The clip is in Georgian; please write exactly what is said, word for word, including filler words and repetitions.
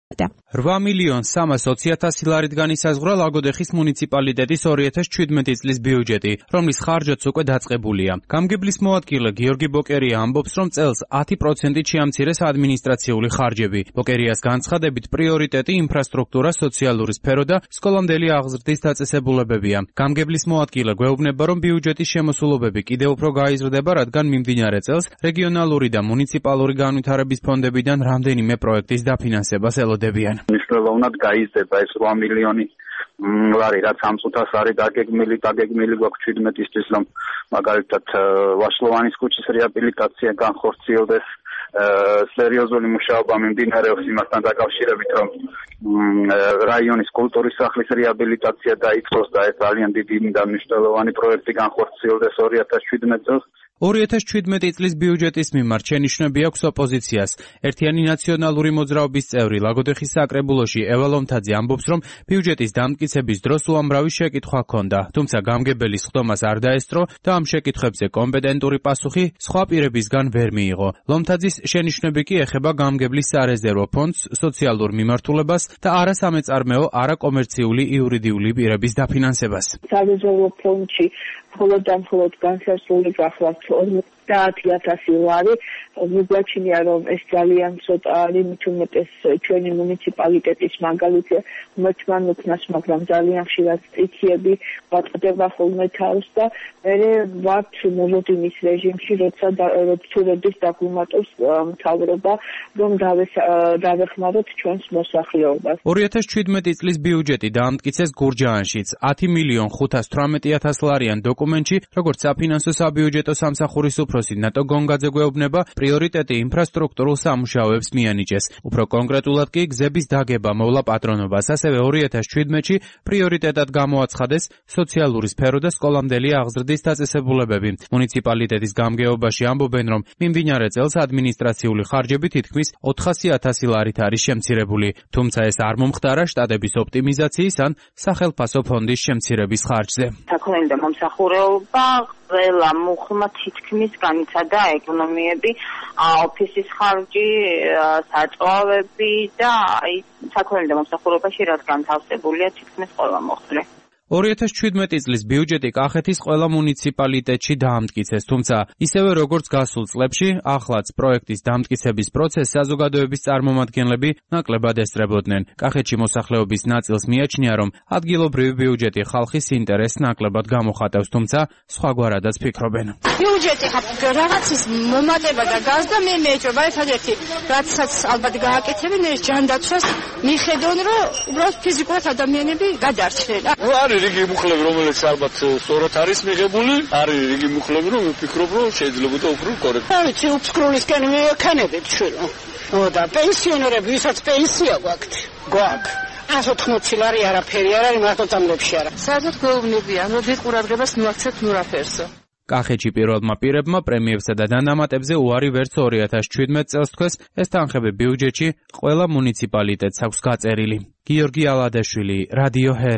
რვა მილიონ სამას ოცი ათასი ლარიდან ისაზღვრა ლაგოდეხის მუნიციპალიტეტის ორი ათას შვიდმეტი წლის ბიუჯეტი, რომლის ხარჯაც უკვე დაწყებულია. გამგებლის მოადგილე გიორგი ბოკერია ამბობს, რომ წელს ათი პროცენტით შეამცირეს ადმინისტრაციული ხარჯები. ბოკერიას განცხადებით, პრიორიტეტი ინფრასტრუქტურა, სოციალური სფერო და სკოლამდელი აღზრდის დაწესებულებებია. გამგებლის მოადგილე გვეუბნება, რომ ბიუჯეტის შემოსულობები კიდევ უფრო გაიზრდება, რადგან მიმდინარე წელს რეგიონალური და მუნიციპალური განვითარების ფონდებიდან რამდენიმე პროექტის დაფინანსებას ელოდებიან. მნიშვნელოვნად გაიზრდება ეს რვა მილიონი ლარი, რაც ამ წუთას არის დაგეგმილი, დაგეგმილი გვაქვს შვიდმეტისთვის, რომ მაგალითად ვაშლოვანის ქუჩის რეაბილიტაცია განხორციელდეს. სერიოზული მუშაობა მიმდინარეობს იმასთან დაკავშირებით, რომ რაიონის კულტურის სახლის რეაბილიტაცია დაიწყოს და ეს ძალიან დიდი და მნიშვნელოვანი პროექტი განხორციელდეს ორი ათას შვიდმეტი წელს. ორი ათას შვიდმეტი წლის ბიუჯეტის მიმართ შენიშვნები აქვს ოპოზიციას. ერთიანი ნაციონალური მოძრაობის წევრი ლაგოდეხის საკრებულოში ევა ლომთაძე ამბობს, რომ ბიუჯეტის დამტკიცების დროს უამრავი შეკითხვა ჰქონდა, თუმცა გამგებელის სხდომას არ დაესწრო და ამ შეკითხვებზე კომპეტენტური პასუხი სხვა პირებისგან ვერ მიიღო. ლომთაძის შენიშვნები კი ეხება გამგებლის სარეზერვო ფონდს, სოციალურ მიმართულებას და არასამეწარმეო, არაკომერციული იურიდიული პირების დაფინანსებას. სარეზერვო ფონდში მხოლოდ და მხოლოდ განსაზღვრული გახლავთ ოცდაათი ათასი ლარი. მიგვაჩნია, რომ ეს ძალიან ცოტა არის, მით უმეტეს ჩვენი მუნიციპალიტეტის მაგალითი მოჩვან უქნას, მაგრამ ძალიან ხშირად სტიქიები ვატყდება ხოლმე თავს და მე ვართ მოლოდინის რეჟიმში, როცა როდის დაგვიმატოს მთავრობა, რომ დავეხმაროთ ჩვენს მოსახლეობას. ორი ათას შვიდმეტი წლის ბიუჯეტი დაამტკიცეს გურჯაანშიც. ათი მილიონ ხუთას თვრამეტი ათას ლარიან დოკუმენტში, როგორც საფინანსო საბიუჯეტო სამსახურის უფროსი ნატო გონგაძე გვეუბნება, პრიორიტეტი ინფრასტრუქტურულ სამუშაოებს მიანიჭეს. უფრო კონკრეტულად კი გზების დაგება მოვლა პატრონობას. ასევე ორი ათას შვიდმეტში პრიორიტეტად გამოაცხადეს სოციალური სფერო და სკოლამდელი აღზრდის დაწესებულებები. მუნიციპალიტეტის გამგეობაში ამბობენ, რომ მიმდინარე წელს ადმინისტრაციული ხარჯები თითქმის ოთხასი ათასი ლარით არის შემცირებული. თუმცა ეს არ მომხდარა შტატების ოპტიმიზაციის ან სახელფასო ფონდის შემცირების ხარჯზე. საქონელი და მომსახურება ყველა მუხლმა თითქმის განიცადა ეკონომიები, ოფისის ხარჯი, საწვავები და აი საქონელი და მომსახურებაში რაც განთავსებულია თითქმის ყველა მოხდრე. ორი ათას შვიდმეტი წლის ბიუჯეტი კახეთის ყველა მუნიციპალიტეტში დაამტკიცეს, თუმცა ისევე როგორც გასულ წლებში, ახლაც პროექტის დამტკიცების პროცესს საზოგადოების წარმომადგენლები ნაკლებად ესწრებოდნენ. კახეთში მოსახლეობის ნაწილს მიაჩნია, რომ ადგილობრივი ბიუჯეტი ხალხის ინტერესს ნაკლებად გამოხატავს, თუმცა სხვაგვარადაც ფიქრობენ. ბიუჯეტი რაღაცის მომატება და გაზდა მე მეჭობა ერთადერთი, რაცაც ალბათ გააკეთებენ ეს ჯანდაცვას, მიხედონ, რომ უბრალოდ ფიზიკურად ადამიანები გადარჩნენ. რიგი მუხლები, რომელიც ალბათ სწორად არის მიღებული, არის რიგი მუხლები, რომ ვფიქრობ, რომ შეიძლება და უფრო კორექტი. აი, უცხრულისკენ მივაქანებით შვილო. და პენსიონერები, ვისაც პენსია გვაქვთ, გვაქვს. ას ოთხმოცი ლარი არაფერი არ არის, მარტო წამლებში არა. საერთოდ გვეუბნებიან, რომ დიდ ყურადღებას მივაქცევთ ნურაფერსო. კახეთში პირველმა პირებმა პრემიებსა და დანამატებზე უარი ვერც ორი ათას შვიდმეტი წელს თქვეს, ეს თანხები ბიუჯეტში ყველა მუნიციპალიტეტს აქვს გაწერილი. გიორგი ალადაშვილი, რადიო ჰე